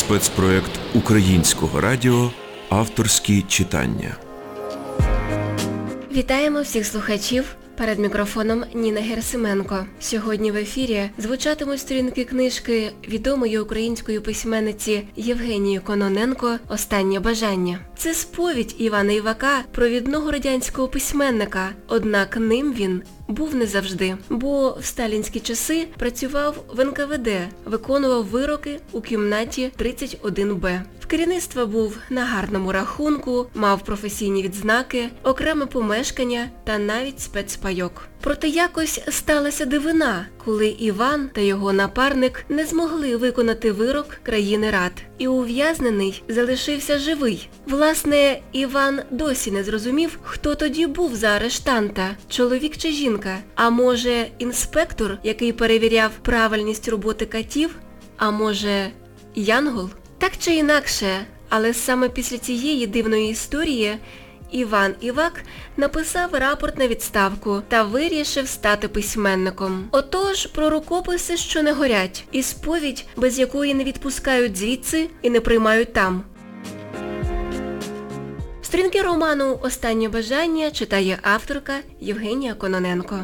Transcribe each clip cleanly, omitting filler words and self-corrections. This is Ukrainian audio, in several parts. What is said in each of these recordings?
Спецпроект Українського радіо «Авторські читання». Вітаємо всіх слухачів. Перед мікрофоном Ніна Герасименко. Сьогодні в ефірі звучатимуть сторінки книжки відомої української письменниці Євгенії Кононенко «Останнє бажання». Це сповідь Івана Івака, провідного радянського письменника, однак ним він був не завжди, бо в сталінські часи працював в НКВД, виконував вироки у кімнаті 31Б. В керівництва був на гарному рахунку, мав професійні відзнаки, окреме помешкання та навіть спецпайок. Проте якось сталася дивина, коли Іван та його напарник не змогли виконати вирок країни рад. І ув'язнений залишився живий. Власне, Іван досі не зрозумів, хто тоді був за арештанта, чоловік чи жінка. А може, інспектор, який перевіряв правильність роботи катів? А може, янгол? Так чи інакше, але саме після цієї дивної історії Іван Івак написав рапорт на відставку та вирішив стати письменником. Отож, про рукописи, що не горять, і сповідь, без якої не відпускають звідси і не приймають там. Сторінки роману «Останнє бажання» читає авторка Євгенія Кононенко.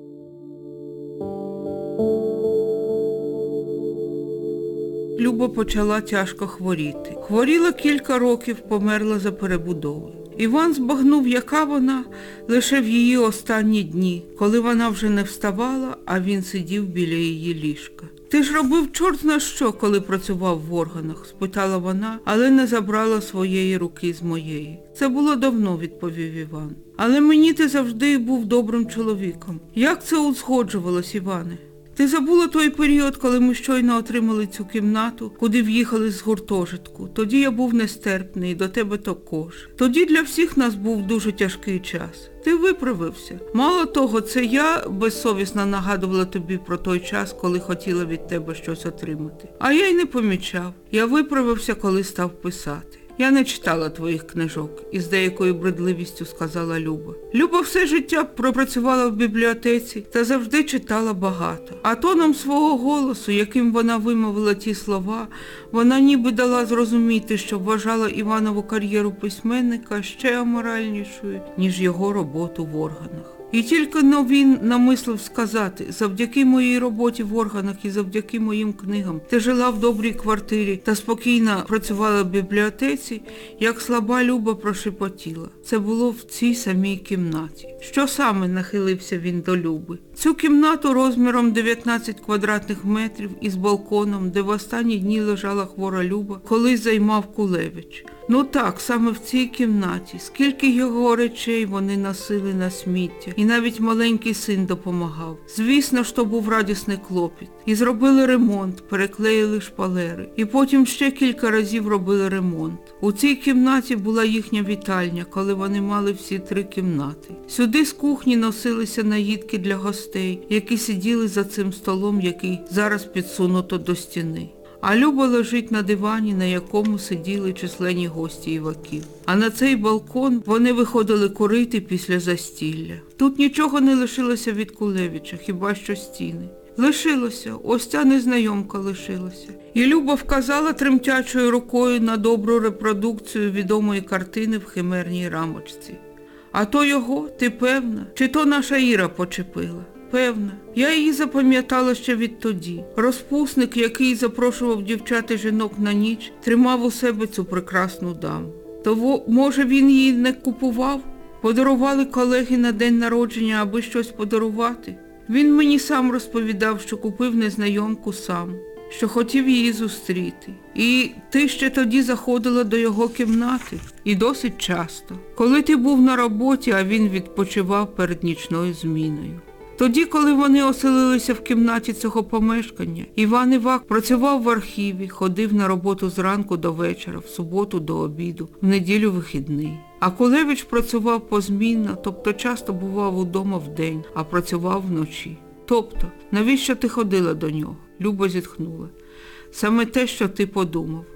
Люба почала тяжко хворіти. Хворіла кілька років, померла за перебудовою. Іван збагнув, яка вона, лише в її останні дні, коли вона вже не вставала, а він сидів біля її ліжка. «Ти ж робив чорт зна що, коли працював в органах?» – спитала вона, але не забрала своєї руки з моєї. «Це було давно», – відповів Іван. «Але мені ти завжди був добрим чоловіком. Як це узгоджувалось, Іване? Ти забула той період, коли ми щойно отримали цю кімнату, куди в'їхали з гуртожитку. Тоді я був нестерпний, і до тебе також. Тоді для всіх нас був дуже тяжкий час. Ти виправився. Мало того, це я безсовісно нагадувала тобі про той час, коли хотіла від тебе щось отримати. А я й не помічав. Я виправився, коли став писати. Я не читала твоїх книжок, із деякою бредливістю сказала Люба. Люба все життя пропрацювала в бібліотеці та завжди читала багато. А тоном свого голосу, яким вона вимовила ті слова, вона ніби дала зрозуміти, що вважала Іванову кар'єру письменника ще аморальнішою, ніж його роботу в органах. І тільки він намислив сказати: завдяки моїй роботі в органах і завдяки моїм книгам ти жила в добрій квартирі та спокійно працювала в бібліотеці, як слаба Люба прошепотіла. Це було в цій самій кімнаті. Що саме нахилився він до Люби? Цю кімнату розміром 19 квадратних метрів із балконом, де в останні дні лежала хвора Люба, колись займав Кулевич. Ну так, саме в цій кімнаті. Скільки його речей вони носили на сміття. І навіть маленький син допомагав. Звісно, що був радісний клопіт. І зробили ремонт, переклеїли шпалери. І потім ще кілька разів робили ремонт. У цій кімнаті була їхня вітальня, коли вони мали всі 3 кімнати. Сюди з кухні носилися наїдки для гостей, які сиділи за цим столом, який зараз підсунуто до стіни. А Люба лежить на дивані, на якому сиділи численні гості Іваків. А на цей балкон вони виходили курити після застілля. Тут нічого не лишилося від Кулевича, хіба що стіни. Лишилося, ось ця незнайомка лишилася. І Люба вказала тремтячою рукою на добру репродукцію відомої картини в химерній рамочці. А то його, ти певна? Чи то наша Іра почепила? Певна. Я її запам'ятала ще відтоді. Розпусник, який запрошував дівчат і жінок на ніч, тримав у себе цю прекрасну даму. То, може, він її не купував? Подарували колеги на день народження, аби щось подарувати? Він мені сам розповідав, що купив незнайомку сам, що хотів її зустріти. І ти ще тоді заходила до його кімнати. І досить часто. Коли ти був на роботі, а він відпочивав перед нічною зміною. Тоді, коли вони оселилися в кімнаті цього помешкання, Іван Івак працював в архіві, ходив на роботу зранку до вечора, в суботу до обіду, в неділю вихідний. А Кулевич працював позмінно, тобто часто бував удома вдень, а працював вночі. Тобто, навіщо ти ходила до нього? Люба зітхнула. Саме те, що ти подумав.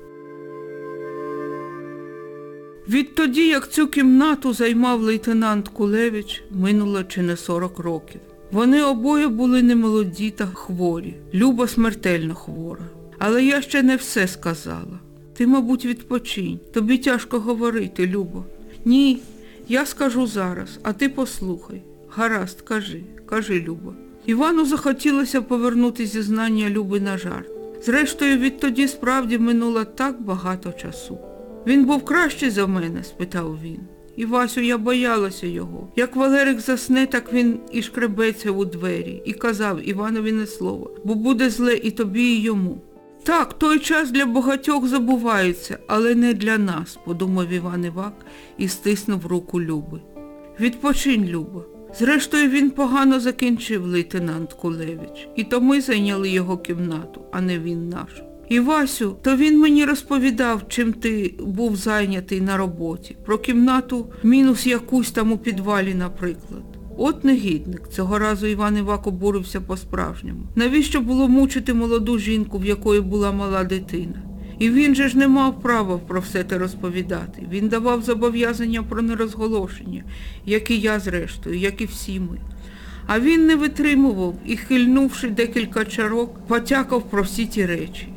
Відтоді, як цю кімнату займав лейтенант Кулевич, минуло чи не 40 років. Вони обоє були немолоді та хворі. Люба смертельно хвора. Але я ще не все сказала. Ти, мабуть, відпочинь. Тобі тяжко говорити, Любо. Ні, я скажу зараз, а ти послухай. Гаразд, кажи, Любо. Івану захотілося повернути зізнання Люби на жарт. Зрештою, відтоді справді минуло так багато часу. Він був кращий за мене? Спитав він. І, Васю, я боялася його. Як Валерик засне, так він і шкребеться у двері. І казав Іванові не слово, бо буде зле і тобі, і йому. Так, той час для багатьох забувається, але не для нас, подумав Іван Івак і стиснув руку Люби. Відпочинь, Люба. Зрештою, він погано закінчив, лейтенант Кулевич. І то ми зайняли його кімнату, а не він нашу. І, Васю, то він мені розповідав, чим ти був зайнятий на роботі. Про кімнату мінус якусь там у підвалі, наприклад. От негідник. Цього разу Іван Івак обурився по-справжньому. Навіщо було мучити молоду жінку, в якої була мала дитина? І він же ж не мав права про все те розповідати. Він давав зобов'язання про нерозголошення, як і я зрештою, як і всі ми. А він не витримував і, хильнувши декілька чарок, потякав про всі ті речі.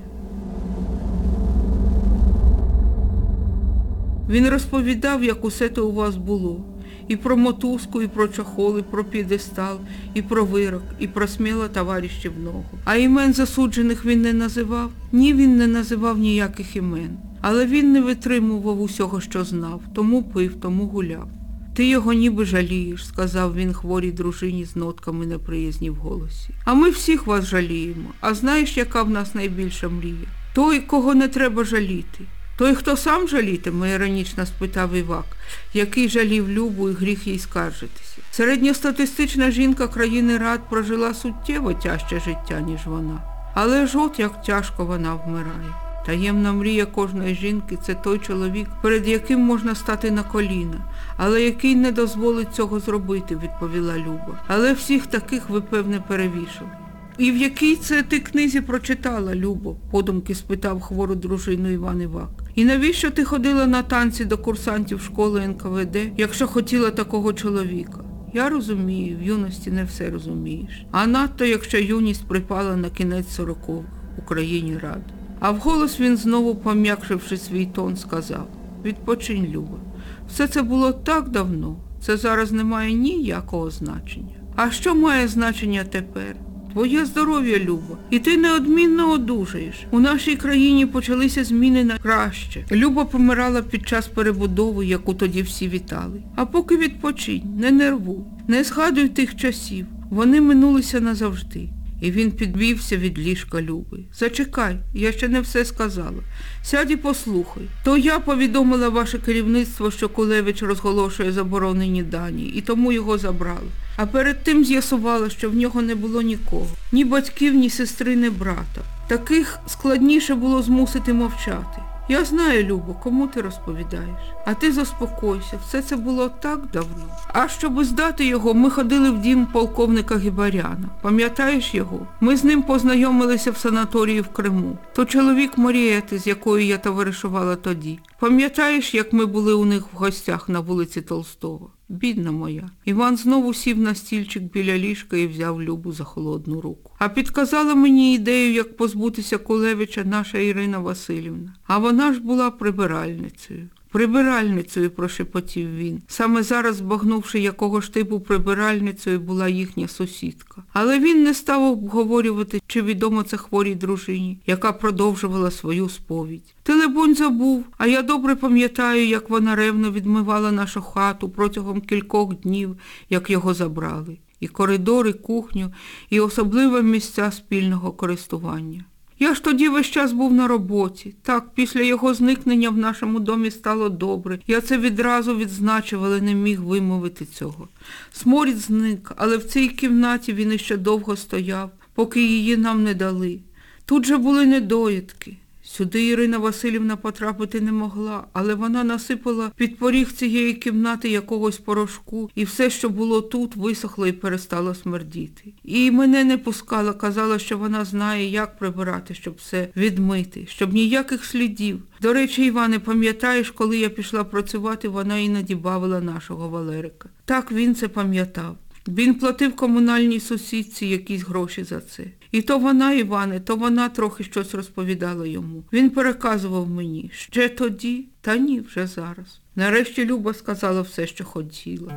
Він розповідав, як усе то у вас було. І про мотузку, і про чохол, і про п'єдестал, і про вирок, і про сміло товаріщів ногу. А імен засуджених він не називав? Ні, він не називав ніяких імен. Але він не витримував усього, що знав. Тому пив, тому гуляв. Ти його ніби жалієш, сказав він хворій дружині з нотками неприязні в голосі. А ми всіх вас жаліємо. А знаєш, яка в нас найбільша мрія? Той, кого не треба жаліти. Той, хто сам жалітиме, іронічно спитав Івак, який жалів Любу і гріх їй скаржитися. Середньостатистична жінка країни Рад прожила суттєво тяжче життя, ніж вона. Але ж от як тяжко вона вмирає. Таємна мрія кожної жінки – це той чоловік, перед яким можна стати на коліна, але який не дозволить цього зробити, відповіла Люба. Але всіх таких ви, певне, перевішали. І в якій це ти книзі прочитала, Любо? Подумки спитав хвору дружину Іван Івак. І навіщо ти ходила на танці до курсантів школи НКВД, якщо хотіла такого чоловіка? Я розумію, в юності не все розумієш. А надто, якщо юність припала на кінець 40-х у країні Рад. А вголос він знову, пом'якшивши свій тон, сказав: відпочинь, Люба. Все це було так давно, це зараз не має ніякого значення. А що має значення тепер? Твоє здоров'я, Люба, і ти неодмінно одужаєш. У нашій країні почалися зміни на краще. Люба помирала під час перебудови, яку тоді всі вітали. А поки відпочинь, не нервуй, не згадуй тих часів. Вони минулися назавжди. І він підвівся від ліжка Люби. Зачекай, я ще не все сказала. Сядь і послухай. То я повідомила ваше керівництво, що Кулевич розголошує заборонені дані, і тому його забрали. А перед тим з'ясувала, що в нього не було нікого. Ні батьків, ні сестри, ні брата. Таких складніше було змусити мовчати. Я знаю, Любо, кому ти розповідаєш. А ти заспокойся, все це було так давно. А щоб здати його, ми ходили в дім полковника Гібаряна. Пам'ятаєш його? Ми з ним познайомилися в санаторії в Криму. То чоловік Марієти, з якою я товаришувала тоді. Пам'ятаєш, як ми були у них в гостях на вулиці Толстого? Бідна моя. Іван знову сів на стільчик біля ліжка і взяв Любу за холодну руку. А підказала мені ідею, як позбутися Кулевича, наша Ірина Василівна. А вона ж була прибиральницею. Прибиральницею, прошепотів він, саме зараз збагнувши, якого ж типу прибиральницею була їхня сусідка. Але він не став обговорювати, чи відомо це хворій дружині, яка продовжувала свою сповідь. Ти, либонь, забув, а я добре пам'ятаю, як вона ревно відмивала нашу хату протягом кількох днів, як його забрали. І коридор, і кухню, і особливе місця спільного користування. Я ж тоді весь час був на роботі. Так, після його зникнення в нашому домі стало добре. Я це відразу відзначив, але не міг вимовити цього. Сморід зник, але в цій кімнаті він іще довго стояв, поки її нам не дали. Тут же були недоїдки. Сюди Ірина Василівна потрапити не могла, але вона насипала під поріг цієї кімнати якогось порошку, і все, що було тут, висохло і перестало смердіти. І мене не пускала, казала, що вона знає, як прибирати, щоб все відмити, щоб ніяких слідів. До речі, Іване, пам'ятаєш, коли я пішла працювати, вона іноді бавила нашого Валерика. Так, він це пам'ятав. Він платив комунальній сусідці якісь гроші за це. І то вона, Іване, то вона трохи щось розповідала йому. Він переказував мені, ще тоді, та ні, вже зараз. Нарешті Люба сказала все, що хотіла.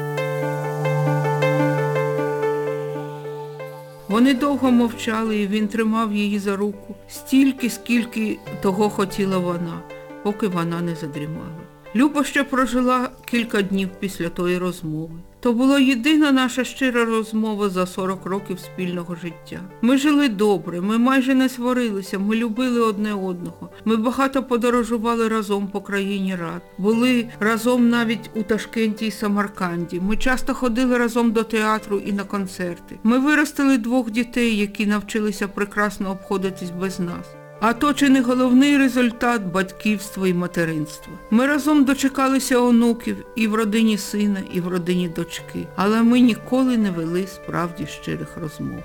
Вони довго мовчали, і він тримав її за руку стільки, скільки того хотіла вона, поки вона не задрімала. Люба ще прожила кілька днів після тої розмови. То була єдина наша щира розмова за 40 років спільного життя. Ми жили добре, ми майже не сварилися, ми любили одне одного. Ми багато подорожували разом по країні рад. Були разом навіть у Ташкенті і Самарканді. Ми часто ходили разом до театру і на концерти. Ми виростили 2 дітей, які навчилися прекрасно обходитись без нас. А то чи не головний результат батьківства і материнства. Ми разом дочекалися онуків і в родині сина, і в родині дочки. Але ми ніколи не вели справді щирих розмов.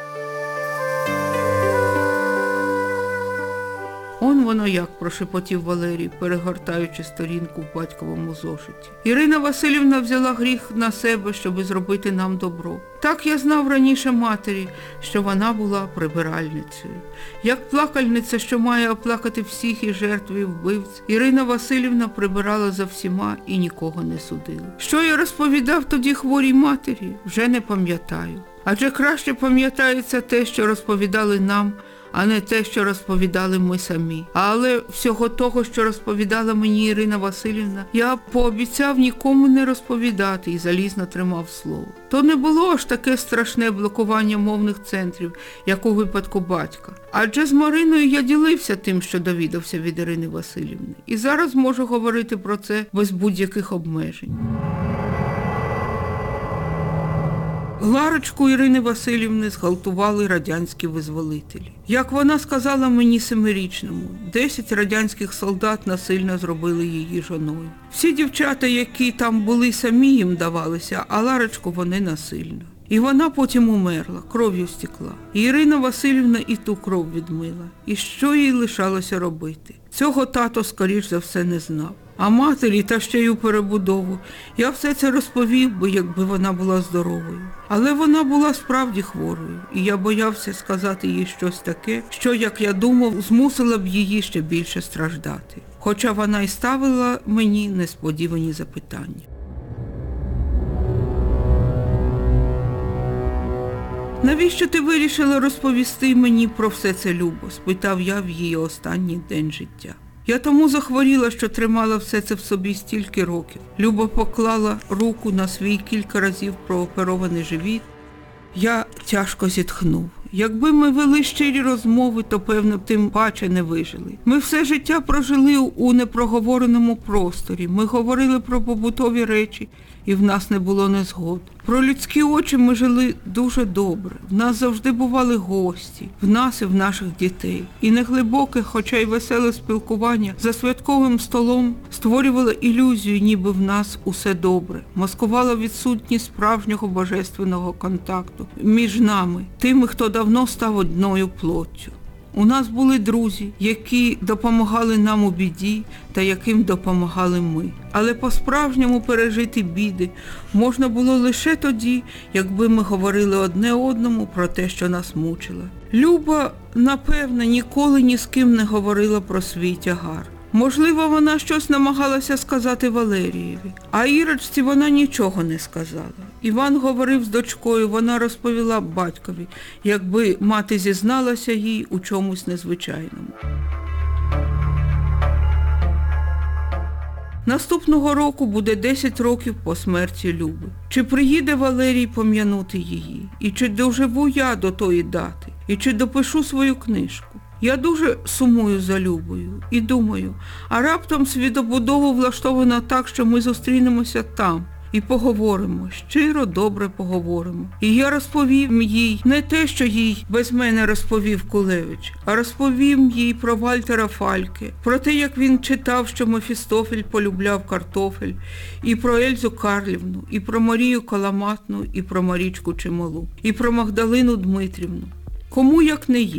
Он воно як, прошепотів Валерій, перегортаючи сторінку в батьковому зошиті. Ірина Василівна взяла гріх на себе, щоби зробити нам добро. Так я знав раніше матері, що вона була прибиральницею. Як плакальниця, що має оплакати всіх і жертв і вбивць, Ірина Василівна прибирала за всіма і нікого не судила. Що я розповідав тоді хворій матері, вже не пам'ятаю. Адже краще пам'ятається те, що розповідали нам, а не те, що розповідали ми самі. Але всього того, що розповідала мені Ірина Василівна, я пообіцяв нікому не розповідати і залізно тримав слово. То не було аж таке страшне блокування мовних центрів, як у випадку батька. Адже з Мариною я ділився тим, що довідався від Ірини Василівни. І зараз можу говорити про це без будь-яких обмежень. Ларочку Ірини Василівни зґвалтували радянські визволителі. Як вона сказала мені 7-річному, 10 радянських солдат насильно зробили її жоною. Всі дівчата, які там були, самі їм давалися, а Ларочку вони насильно. І вона потім умерла, кров'ю стекла. І Ірина Василівна і ту кров відмила. І що їй лишалося робити? Цього тато, скоріш за все, не знав. А матері, та ще й у перебудову, я все це розповів би, якби вона була здоровою. Але вона була справді хворою, і я боявся сказати їй щось таке, що, як я думав, змусило б її ще більше страждати. Хоча вона й ставила мені несподівані запитання. «Навіщо ти вирішила розповісти мені про все це, Любо?» – спитав я в її останній день життя. Я тому захворіла, що тримала все це в собі стільки років. Люба поклала руку на свій кілька разів прооперований живіт. Я тяжко зітхнув. Якби ми вели щирі розмови, то, певно, тим паче не вижили. Ми все життя прожили у непроговореному просторі. Ми говорили про побутові речі, і в нас не було незгод. Про людські очі ми жили дуже добре. В нас завжди бували гості, в нас і в наших дітей. І неглибоке, хоча й веселе спілкування за святковим столом створювало ілюзію, ніби в нас усе добре. Маскувало відсутність справжнього божественного контакту між нами, тими, хто давно став одною плоттю. У нас були друзі, які допомагали нам у біді та яким допомагали ми. Але по-справжньому пережити біди можна було лише тоді, якби ми говорили одне одному про те, що нас мучило. Люба, напевне, ніколи ні з ким не говорила про свій тягар. Можливо, вона щось намагалася сказати Валерієві, а Ірочці вона нічого не сказала. Іван говорив з дочкою, вона розповіла батькові, якби мати зізналася їй у чомусь незвичайному. Наступного року буде 10 років по смерті Люби. Чи приїде Валерій пом'янути її? І чи доживу я до тої дати? І чи допишу свою книжку? Я дуже сумую за Любою і думаю, а раптом світобудова влаштована так, що ми зустрінемося там і поговоримо, щиро добре поговоримо. І я розповім їй не те, що їй без мене розповів Кулевич, а розповім їй про Вальтера Фальке, про те, як він читав, що Мефістофель полюбляв картофель, і про Ельзу Карлівну, і про Марію Каламатну, і про Марічку Чимолу, і про Магдалину Дмитрівну. Кому, як не їй?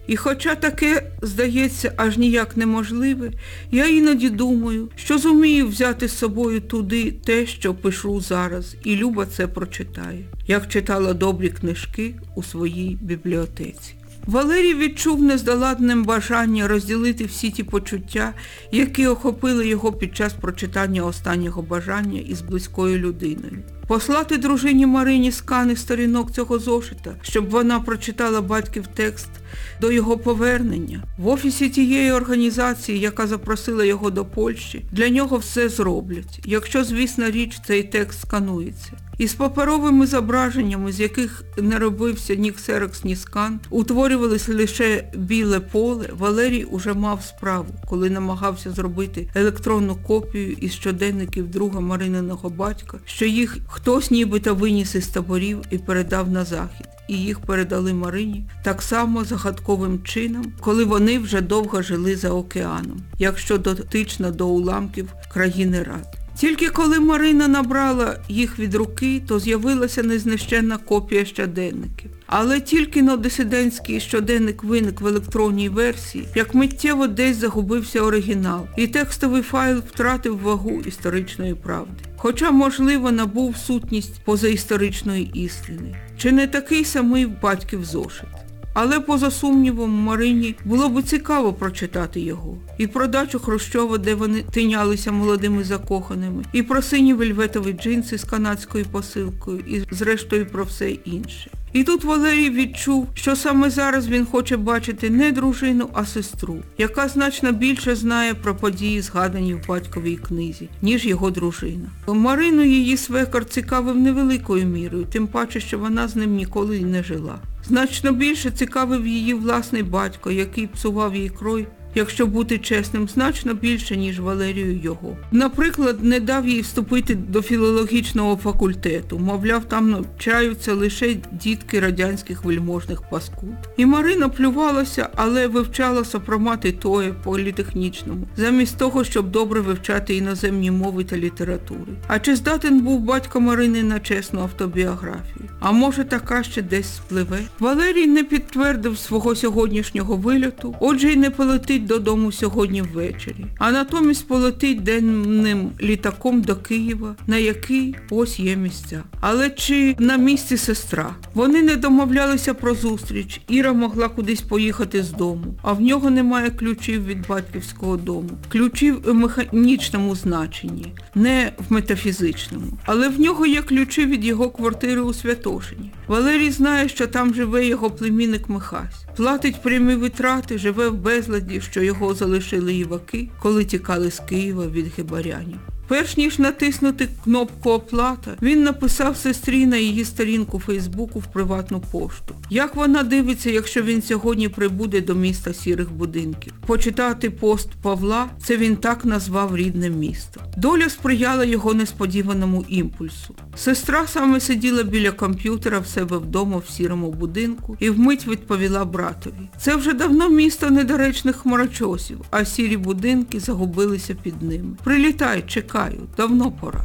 І хоча таке, здається, аж ніяк неможливе, я іноді думаю, що зумію взяти з собою туди те, що пишу зараз, і Люба це прочитає, як читала добрі книжки у своїй бібліотеці. Валерій відчув нездоладним бажання розділити всі ті почуття, які охопили його під час прочитання останнього бажання із близькою людиною. Послати дружині Марині скани сторінок цього зошита, щоб вона прочитала батьків текст до його повернення. В офісі тієї організації, яка запросила його до Польщі, для нього все зроблять, якщо, звісно, річ, цей текст сканується. Із паперовими зображеннями, з яких не робився ні ксерокс, ні скан, утворювалось лише біле поле, Валерій уже мав справу, коли намагався зробити електронну копію із щоденників друга Марининого батька, що їх хтось нібито виніс із таборів і передав на захід. І їх передали Марині так само загадковим чином, коли вони вже довго жили за океаном, якщо дотично до уламків країни Рад. Тільки коли Марина набрала їх від руки, то з'явилася незнищенна копія щоденників. Але тільки но дисидентський щоденник виник в електронній версії, як миттєво десь загубився оригінал, і текстовий файл втратив вагу історичної правди. Хоча, можливо, набув сутність позаісторичної істини. Чи не такий самий батьків зошит? Але, поза сумнівом, Марині було б цікаво прочитати його. І про дачу Хрущова, де вони тинялися молодими закоханими, і про сині вельветові джинси з канадською посилкою, і зрештою про все інше. І тут Валерій відчув, що саме зараз він хоче бачити не дружину, а сестру, яка значно більше знає про події, згадані в батьковій книзі, ніж його дружина. Марину її свекор цікавив невеликою мірою, тим паче, що вона з ним ніколи й не жила. Значно більше цікавив її власний батько, який псував їй крой, якщо бути чесним, значно більше, ніж Валерію його. Наприклад, не дав їй вступити до філологічного факультету, мовляв, там навчаються лише дітки радянських вельможних паскуд. І Марина плювалася, але вивчала сопромат і тое політехнічному, замість того, щоб добре вивчати іноземні мови та літератури. А чи здатен був батько Марини на чесну автобіографію? А може, така ще десь спливе? Валерій не підтвердив свого сьогоднішнього вильоту, отже й не полетить додому сьогодні ввечері, а натомість полетить денним літаком до Києва, на який ось є місця. Але чи на місці сестра? Вони не домовлялися про зустріч, Іра могла кудись поїхати з дому, а в нього немає ключів від батьківського дому. Ключів в механічному значенні, не в метафізичному. Але в нього є ключі від його квартири у Святошині. Валерій знає, що там живе його племінник Михась. Платить прямі витрати, живе в безладі, що його залишили іваки, коли тікали з Києва від гибарянів. Перш ніж натиснути кнопку «Оплата», він написав сестрі на її сторінку Фейсбуку в приватну пошту. Як вона дивиться, якщо він сьогодні прибуде до міста сірих будинків? Почитати пост Павла – це він так назвав рідне місто. Доля сприяла його несподіваному імпульсу. Сестра саме сиділа біля комп'ютера в себе вдома в сірому будинку і вмить відповіла братові. Це вже давно місто недоречних хмарочосів, а сірі будинки загубилися під ними. Прилітай, чекаю, давно пора.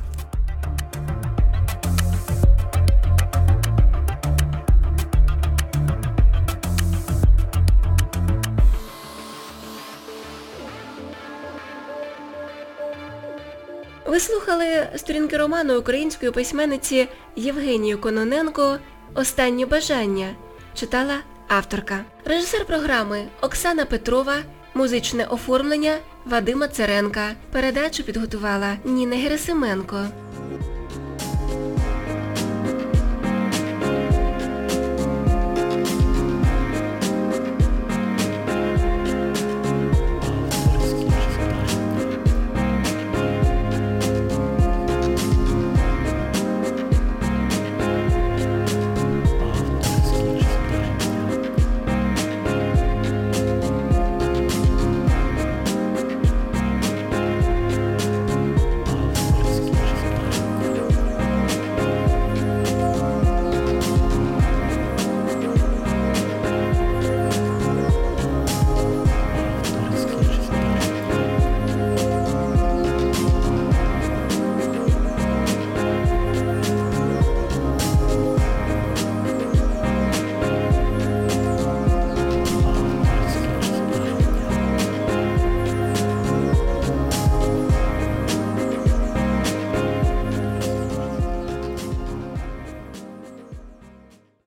Ви слухали сторінки роману української письменниці Євгенії Кононенко «Останнє бажання». Читала авторка. Режисер програми Оксана Петрова, музичне оформлення Вадима Церенка. Передачу підготувала Ніна Герасименко.